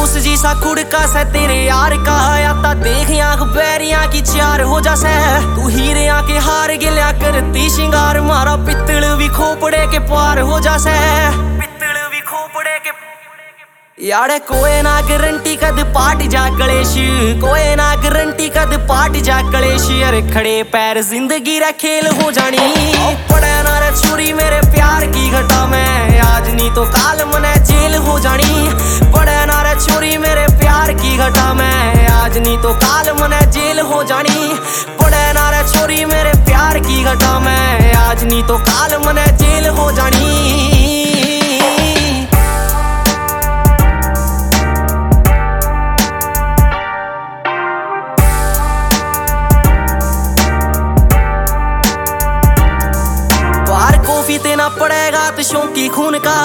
कारतूस जी सा खुड़का से तेरे यार का आता देख आंख बैरिया की चार हो जासे तू हीरे के हार गिल्या करती शिंगार मारा पित्तल भी खोपड़े के पार हो जासे पित्तल भी खोपड़े के यारे कोई ना गारंटी कद पाट जा कलेश कोई ना गारंटी कद पाट जा कलेश अरे खड़े पैर जिंदगी रे खेल हो जानी पड़े ना रे छुरी मेरे प्यार की घटा में आज नहीं तो काल मने जेल हो जानी पड़े ना रे छुरी मेरे प्यार की घटा में आज नहीं तो काल मने जेल हो जानी पड़े ना रे छुरी मेरे प्यार की घटा में आज नहीं तो काल मने जेल हो जानी। कॉफी देना पड़ेगा तो शौकी खून का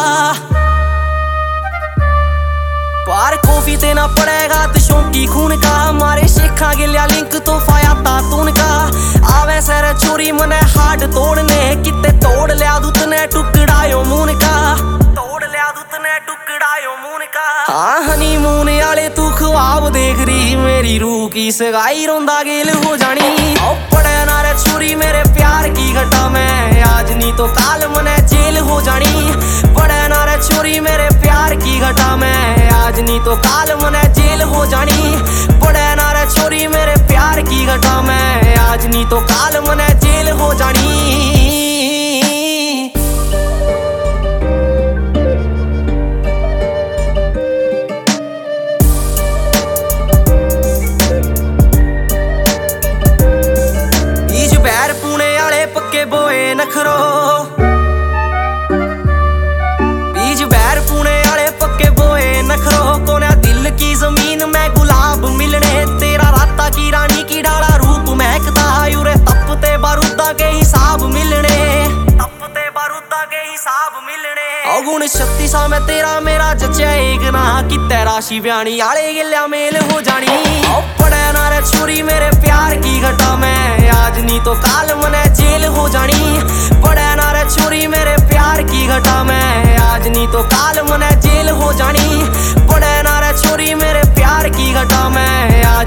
पार कॉफी देना पड़ेगा तो शौकी खून का मारे शेखा गिल्या लिंक तो फाया तातून का आवे सर चोरी मने हाड तोड़ने किते तोड़ लिया दूतने टुकड़ायो मून का तोड़ लिया दूतने टुकड़ायो मून का हाँ हनीमून आले तू ख्वाब देख रही मेरी रूह की सगाई रोंदा गेल हो जानी पड़े ना रे छुरी मेरे प्यार की घटा में आज नहीं तो काल मने जेल हो जानी पड़े ना रे छुरी मेरे प्यार की घटा में आज नहीं तो काल मने जेल हो जानी पड़े ना रे छुरी मेरे प्यार की घटा में आज नहीं तो काल मने जेल हो जानी। पक्के बोए नखरो बीज बैर पुणे आले पक्के बोए नखरो कोने दिल की जमीन में गुलाब मिलने तेरा राता की रानी की डाला रूप महकता यूरे तपते बारूदा के हिसाब मिलने तपते बारूदा के हिसाब मिलने अगुण शक्ति सा मैं तेरा मेरा जचा एक ना कि तेरा शिव्याणी आले गिल्या मेल हो जानी पड़े ना रे छुरी मेरे प्यार की घटा में आज नहीं तो काल मने जेल हो जानी पड़े ना रे छुरी मेरे प्यार की घटा में आज नहीं तो काल मने जेल हो जानी पड़े ना रे छुरी मेरे प्यार की घटा में।